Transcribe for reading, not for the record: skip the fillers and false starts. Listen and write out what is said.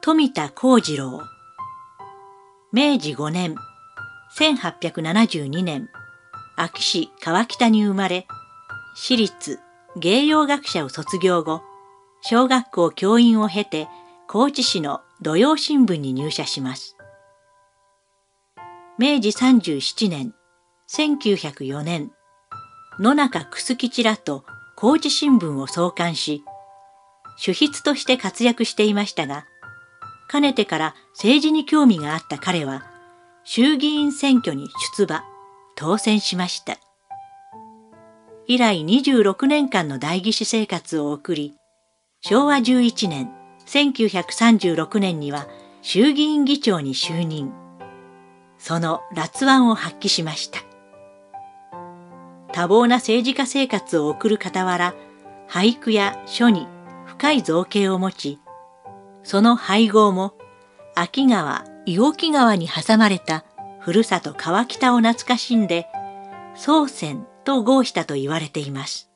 富田幸次郎。明治5年、1872年、安芸市川北に生まれ、私立芸洋学者を卒業後、小学校教員を経て、高知市の土曜新聞に入社します。明治37年、1904年、野中楠吉らと高知新聞を創刊し、主筆として活躍していましたが、かねてから政治に興味があった彼は、衆議院選挙に出馬、当選しました。以来26年間の代議士生活を送り、昭和11年、1936年には衆議院議長に就任。その辣腕を発揮しました。多忙な政治家生活を送る傍ら、俳句や書に深い造詣を持ち、その配合も秋川、伊尾木川に挟まれたふるさと川北を懐かしんで、宗泉と号したと言われています。